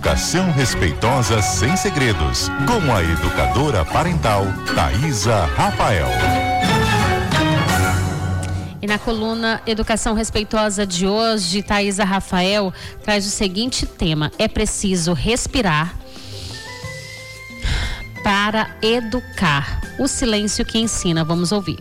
Educação respeitosa sem segredos, com a educadora parental Thaisa Rafael. E na coluna Educação Respeitosa de hoje, Thaisa Rafael traz o seguinte tema: é preciso respirar para educar. O silêncio que ensina. Vamos ouvir.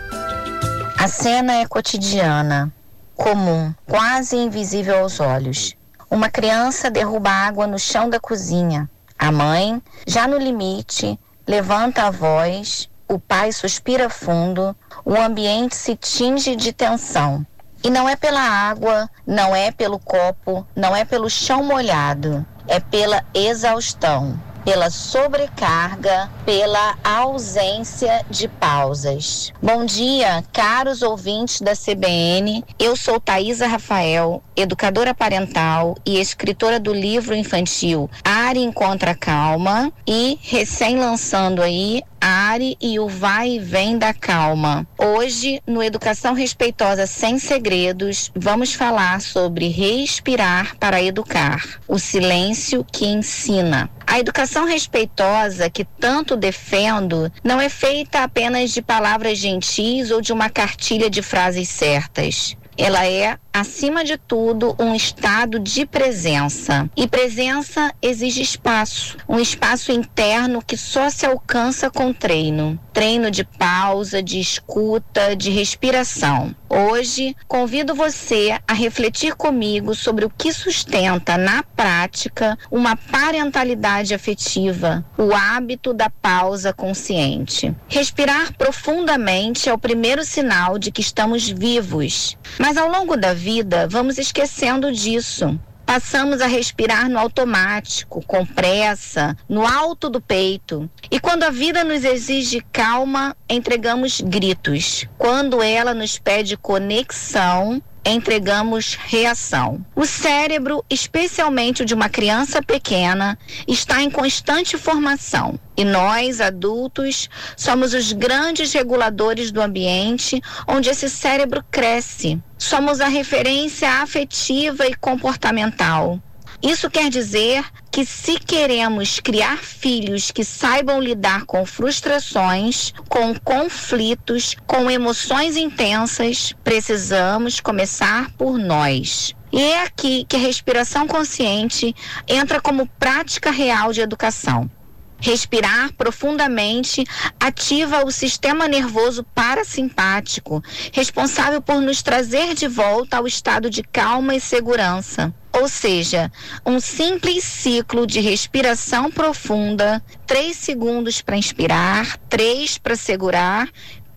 A cena é cotidiana, comum, quase invisível aos olhos. Uma criança derruba água no chão da cozinha. A mãe, já no limite, levanta a voz. O pai suspira fundo. O ambiente se tinge de tensão. E não é pela água, não é pelo copo, não é pelo chão molhado. É pela exaustão, pela sobrecarga, pela ausência de pausas. Bom dia, caros ouvintes da CBN. Eu sou Thaisa Rafael, educadora parental e escritora do livro infantil Ari Encontra Calma e recém-lançando aí Ari e o Vai e Vem da Calma. Hoje, no Educação Respeitosa Sem Segredos, vamos falar sobre respirar para educar, o silêncio que ensina. A educação respeitosa que tanto defendo não é feita apenas de palavras gentis ou de uma cartilha de frases certas. Ela é, acima de tudo, um estado de presença. E presença exige espaço. Um espaço interno que só se alcança com treino. Treino de pausa, de escuta, de respiração. Hoje, convido você a refletir comigo sobre o que sustenta, na prática, uma parentalidade afetiva, o hábito da pausa consciente. Respirar profundamente é o primeiro sinal de que estamos vivos. Mas ao longo da vida, vamos esquecendo disso. Passamos a respirar no automático, com pressa, no alto do peito. E quando a vida nos exige calma, entregamos gritos. Quando ela nos pede conexão, entregamos reação. O cérebro, especialmente o de uma criança pequena, está em constante formação. E nós, adultos, somos os grandes reguladores do ambiente onde esse cérebro cresce. Somos a referência afetiva e comportamental. Isso quer dizer que, se queremos criar filhos que saibam lidar com frustrações, com conflitos, com emoções intensas, precisamos começar por nós. E é aqui que a respiração consciente entra como prática real de educação. Respirar profundamente ativa o sistema nervoso parasimpático, responsável por nos trazer de volta ao estado de calma e segurança. Ou seja, um simples ciclo de respiração profunda, 3 segundos para inspirar, 3 para segurar,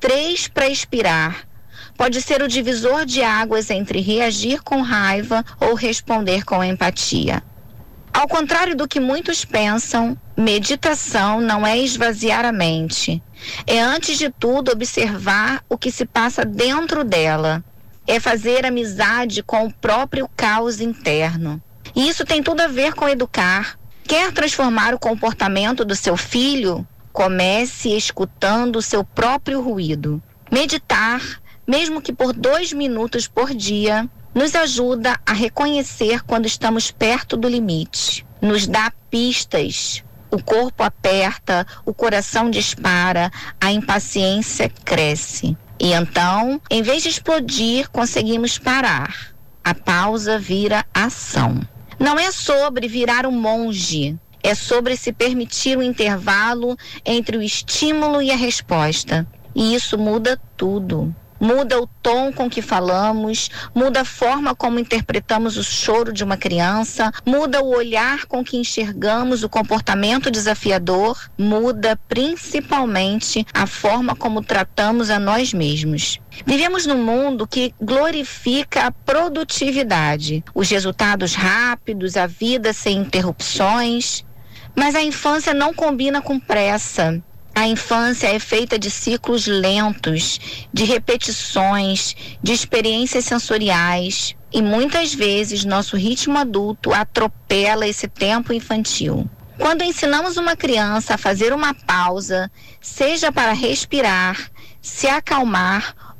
3 para expirar. Pode ser o divisor de águas entre reagir com raiva ou responder com empatia. Ao contrário do que muitos pensam, meditação não é esvaziar a mente. É, antes de tudo, observar o que se passa dentro dela. É fazer amizade com o próprio caos interno. E isso tem tudo a ver com educar. Quer transformar o comportamento do seu filho? Comece escutando o seu próprio ruído. Meditar, mesmo que por 2 minutos por dia, nos ajuda a reconhecer quando estamos perto do limite. Nos dá pistas. O corpo aperta, o coração dispara, a impaciência cresce. E então, em vez de explodir, conseguimos parar. A pausa vira ação. Não é sobre virar um monge. É sobre se permitir um intervalo entre o estímulo e a resposta. E isso muda tudo. Muda o tom com que falamos, muda a forma como interpretamos o choro de uma criança, muda o olhar com que enxergamos o comportamento desafiador, muda principalmente a forma como tratamos a nós mesmos. Vivemos num mundo que glorifica a produtividade, os resultados rápidos, a vida sem interrupções, mas a infância não combina com pressa. A infância é feita de ciclos lentos, de repetições, de experiências sensoriais. E muitas vezes nosso ritmo adulto atropela esse tempo infantil. Quando ensinamos uma criança a fazer uma pausa, seja para respirar, se acalmar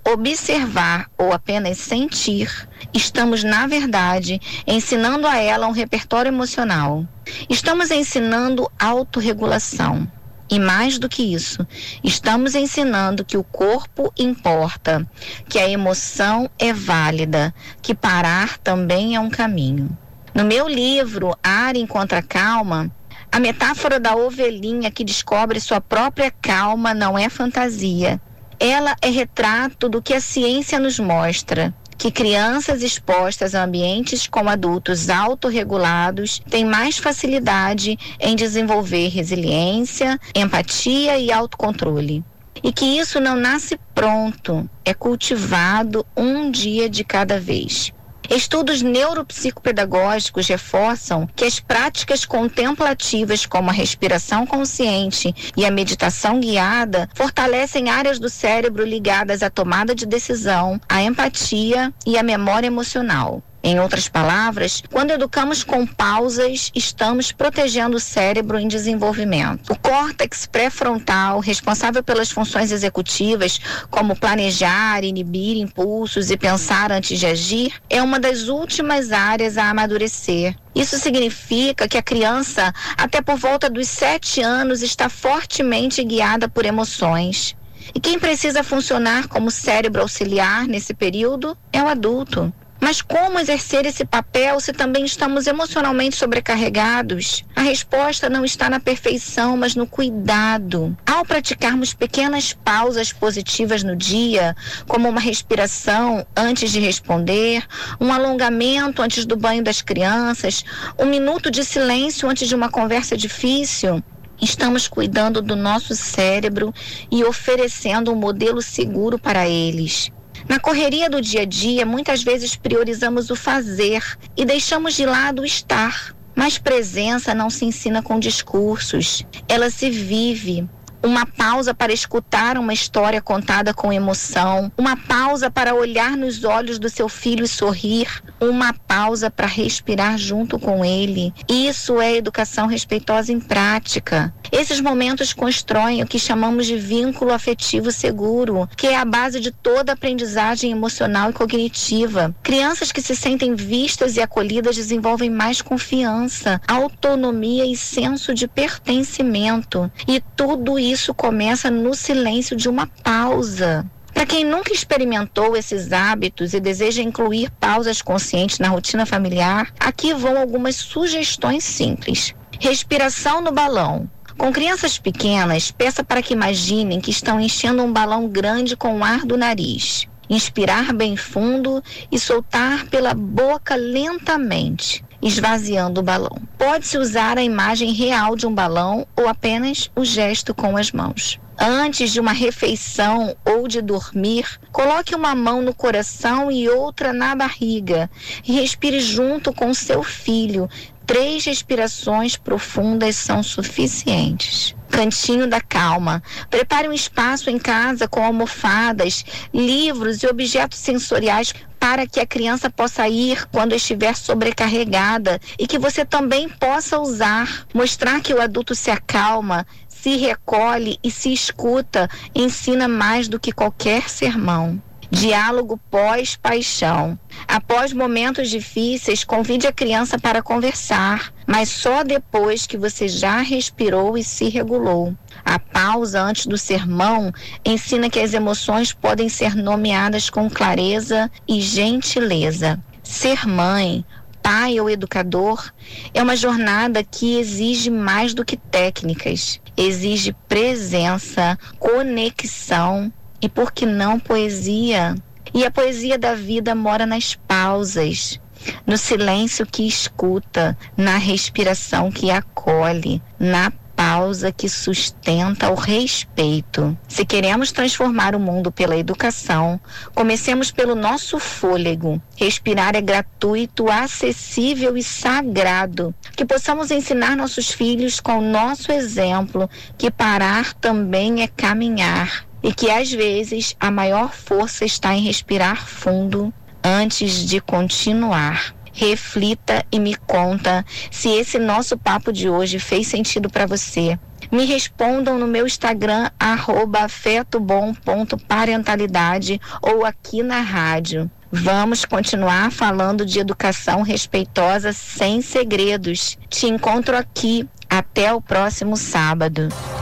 observar ou apenas sentir, estamos, na verdade, ensinando a ela um repertório emocional. Estamos ensinando autorregulação. E mais do que isso, estamos ensinando que o corpo importa, que a emoção é válida, que parar também é um caminho. No meu livro, Ar Encontra Calma, a metáfora da ovelhinha que descobre sua própria calma não é fantasia. Ela é retrato do que a ciência nos mostra, que crianças expostas a ambientes com adultos autorregulados têm mais facilidade em desenvolver resiliência, empatia e autocontrole. E que isso não nasce pronto, é cultivado um dia de cada vez. Estudos neuropsicopedagógicos reforçam que as práticas contemplativas como a respiração consciente e a meditação guiada fortalecem áreas do cérebro ligadas à tomada de decisão, à empatia e à memória emocional. Em outras palavras, quando educamos com pausas, estamos protegendo o cérebro em desenvolvimento. O córtex pré-frontal, responsável pelas funções executivas, como planejar, inibir impulsos e pensar antes de agir, é uma das últimas áreas a amadurecer. Isso significa que a criança, até por volta dos 7 anos, está fortemente guiada por emoções. E quem precisa funcionar como cérebro auxiliar nesse período é o adulto. Mas como exercer esse papel se também estamos emocionalmente sobrecarregados? A resposta não está na perfeição, mas no cuidado. Ao praticarmos pequenas pausas positivas no dia, como uma respiração antes de responder, um alongamento antes do banho das crianças, 1 minuto de silêncio antes de uma conversa difícil, estamos cuidando do nosso cérebro e oferecendo um modelo seguro para eles. Na correria do dia a dia, muitas vezes priorizamos o fazer e deixamos de lado o estar. Mas presença não se ensina com discursos, ela se vive. Uma pausa para escutar uma história contada com emoção, uma pausa para olhar nos olhos do seu filho e sorrir, uma pausa para respirar junto com ele. Isso é educação respeitosa em prática. Esses momentos constroem o que chamamos de vínculo afetivo seguro, que é a base de toda aprendizagem emocional e cognitiva. Crianças que se sentem vistas e acolhidas desenvolvem mais confiança, autonomia e senso de pertencimento. E tudo isso começa no silêncio de uma pausa. Para quem nunca experimentou esses hábitos e deseja incluir pausas conscientes na rotina familiar, aqui vão algumas sugestões simples. Respiração no balão. Com crianças pequenas, peça para que imaginem que estão enchendo um balão grande com o ar do nariz. Inspirar bem fundo e soltar pela boca lentamente, esvaziando o balão. Pode-se usar a imagem real de um balão ou apenas o gesto com as mãos. Antes de uma refeição ou de dormir, coloque uma mão no coração e outra na barriga e respire junto com seu filho. 3 respirações profundas são suficientes. Cantinho da calma. Prepare um espaço em casa com almofadas, livros e objetos sensoriais para que a criança possa ir quando estiver sobrecarregada e que você também possa usar. Mostrar que o adulto se acalma, se recolhe e se escuta ensina mais do que qualquer sermão. Diálogo pós-paixão. Após momentos difíceis, convide a criança para conversar, mas só depois que você já respirou e se regulou. A pausa antes do sermão ensina que as emoções podem ser nomeadas com clareza e gentileza. Ser mãe, pai ou educador é uma jornada que exige mais do que técnicas. Exige presença, conexão e, por que não, poesia? E a poesia da vida mora nas pausas, no silêncio que escuta, na respiração que acolhe, na pausa que sustenta o respeito. Se queremos transformar o mundo pela educação, comecemos pelo nosso fôlego. Respirar é gratuito, acessível e sagrado. Que possamos ensinar nossos filhos com o nosso exemplo que parar também é caminhar. E que às vezes a maior força está em respirar fundo antes de continuar. Reflita e me conta se esse nosso papo de hoje fez sentido para você. me respondam no meu Instagram, @afetobom.parentalidade ou aqui na rádio. Vamos continuar falando de educação respeitosa sem segredos. Te encontro aqui. Até o próximo sábado.